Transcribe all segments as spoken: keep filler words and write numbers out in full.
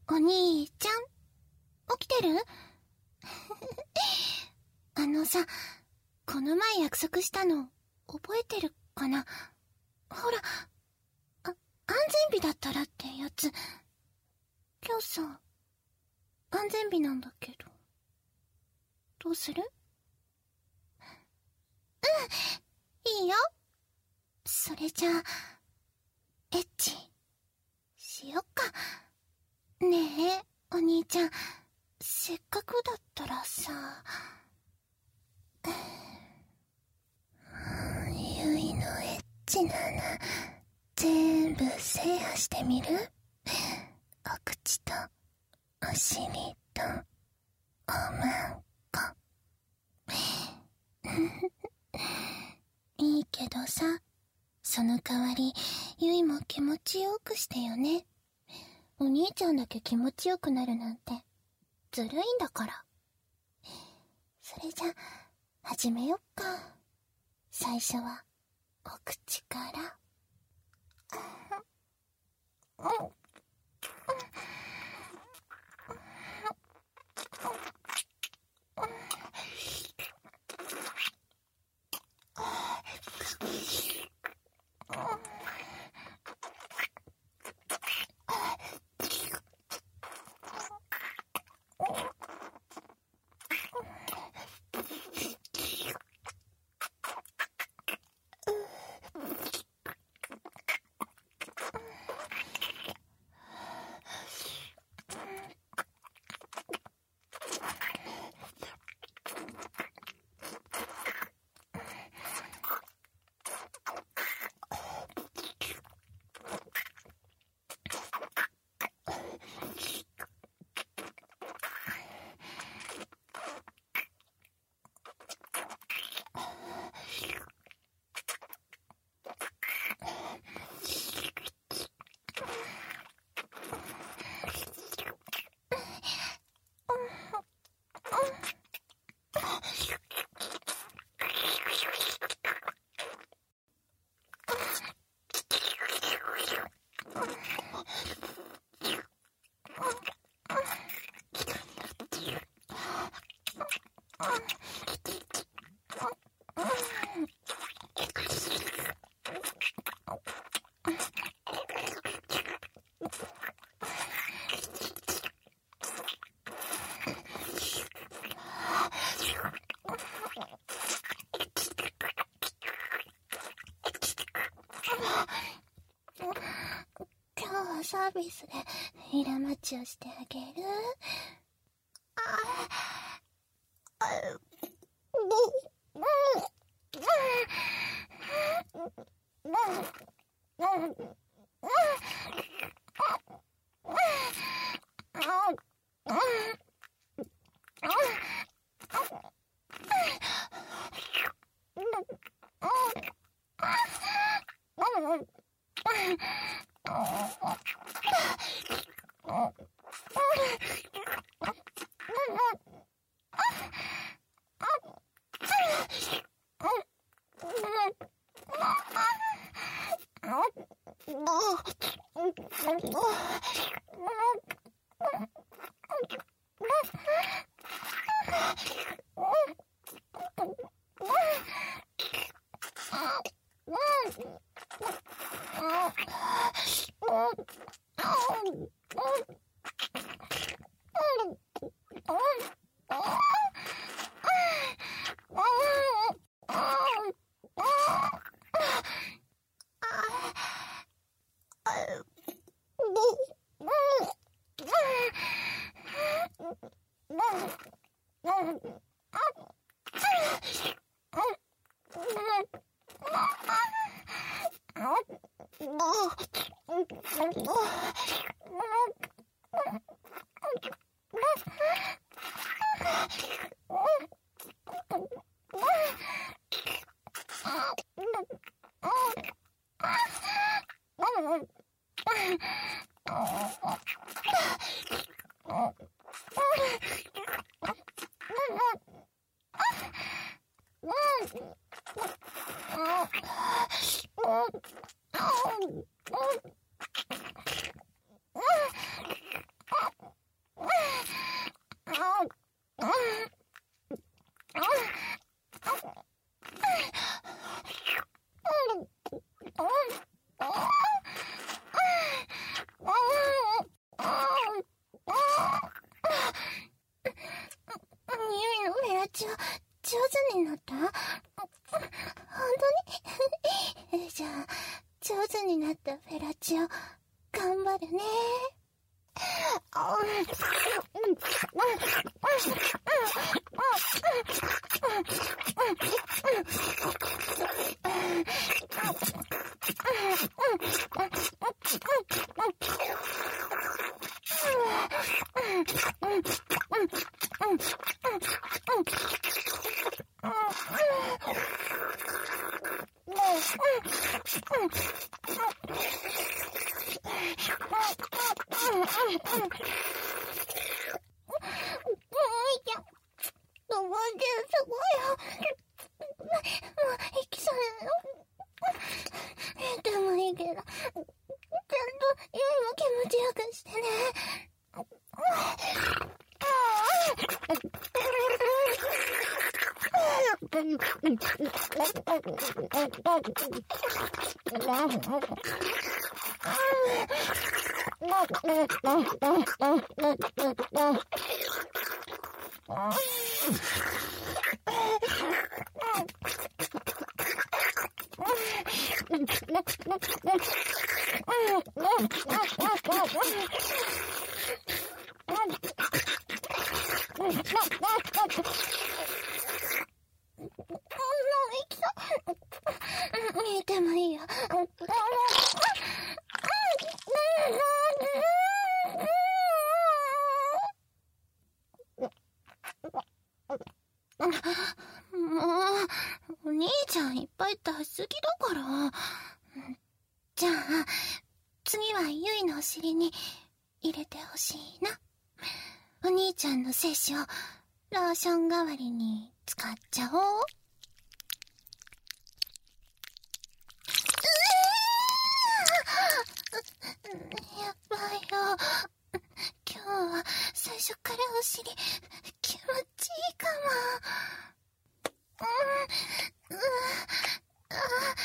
お兄ちゃん、起きてる？あのさ、この前約束したの、覚えてるかな？ほら、あ、安全日だったらってやつ。今日さ、安全日なんだけど。どうする？うん、いいよ。それじゃあ、エッチ、しよっか。ねえ、お兄ちゃん、せっかくだったらさ、ゆいのエッチなな、全部制覇してみる？お口と、お尻と、おまんこ。いいけどさ、その代わり、ゆいも気持ちよくしてよね。お兄ちゃんだけ気持ちよくなるなんて、ずるいんだから。それじゃ、始めよっか。最初は、お口から。今日はサービスで平待ちをしてあげる。ああ、 るね。でもいいよ。もう、お兄ちゃんいっぱい出しすぎだから。じゃあ、次はゆいのお尻に入れてほしいな。お兄ちゃんの精子をローション代わりに使っちゃおう。やばいよ。今日は最初からお尻気持ちいいかも。うん、うん、あ、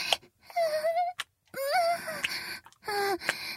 うん、うん、うん、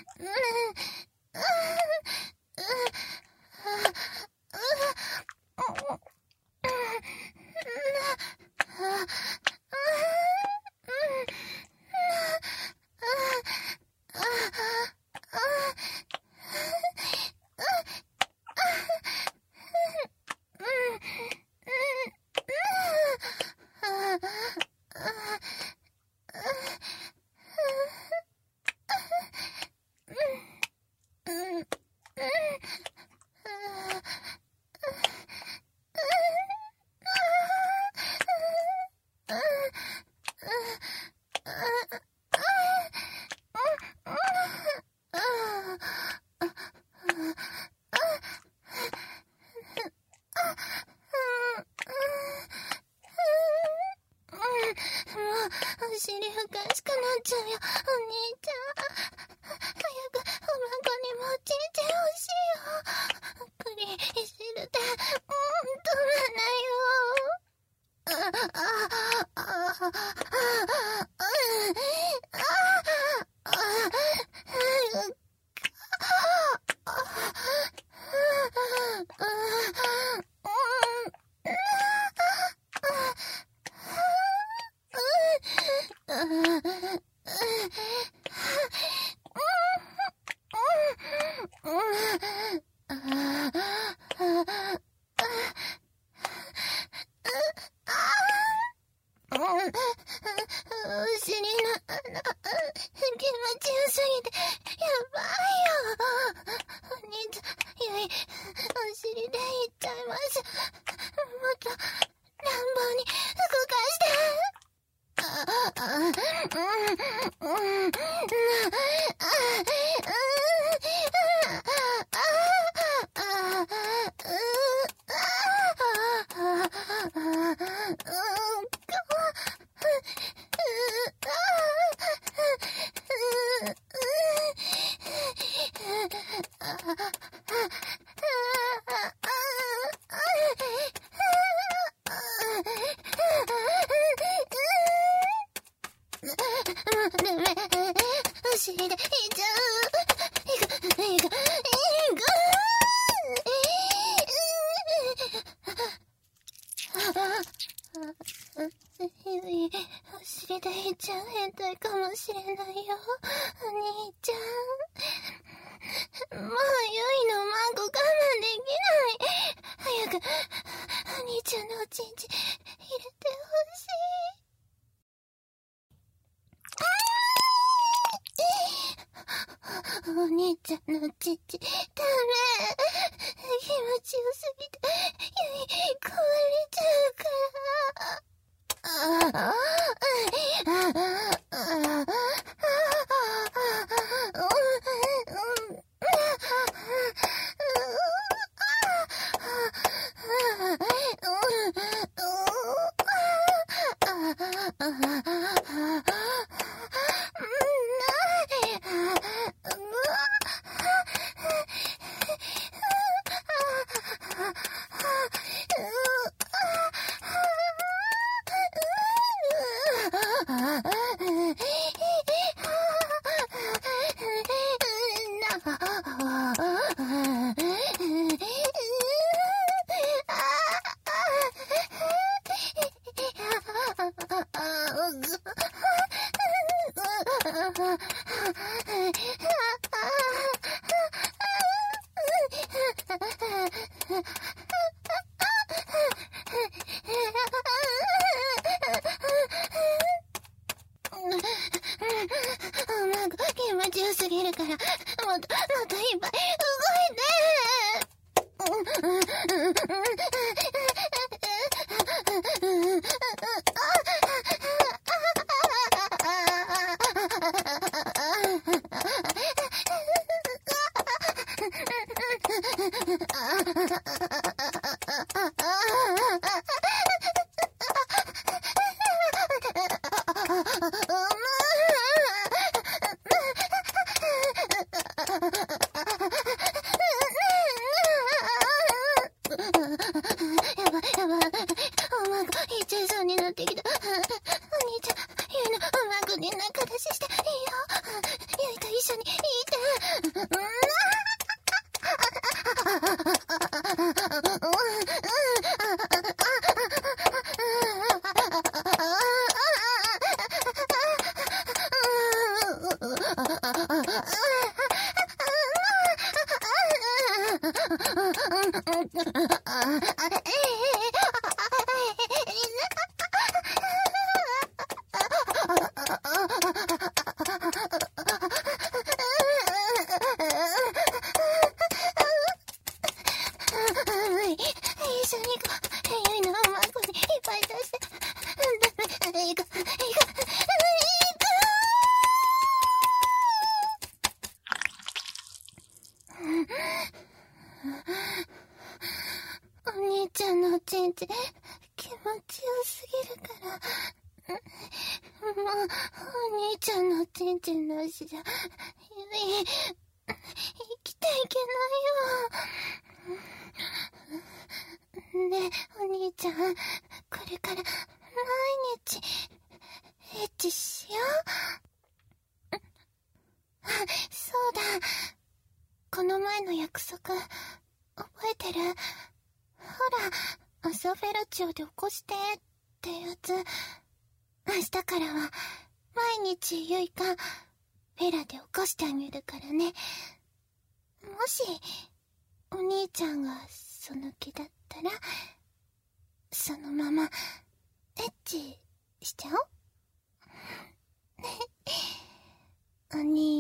お尻ふかしくなっちゃうよ、お兄ちゃん。早くお孫にもちいてほしいよ。クリーシルで、うん、止まないよ。あ、あ、あ、あ、あ、お尻の穴、気持ちよすぎて、やばいよ。お兄ちゃん、ゆい、お尻でいっちゃいます。もっと、乱暴に動かして。あ、あ、うん、うん、うん、お尻でいっちゃう。いく、いく、いく。ゆい、お尻でいっちゃう変態かもしれないよ、お兄ちゃん。 のちち、ダメ。気持ちよすぎて、ゆい、壊れちゃうから。ああ、ああ、ああ、気持ちよすぎるから、もっと、もっといっぱい動い気持ちよすぎるから。もう、お兄ちゃんのちんちんなしじゃ、ゆい、生きていけないよ。ねえ、お兄ちゃん、これから毎日、エッチしよう。あ、そうだ。この前の約束、覚えてる？ほら、朝フェラチオで起こしてってやつ。明日からは毎日ゆいがフェラで起こしてあげるからね。もしお兄ちゃんがその気だったらそのままエッチしちゃおう。お兄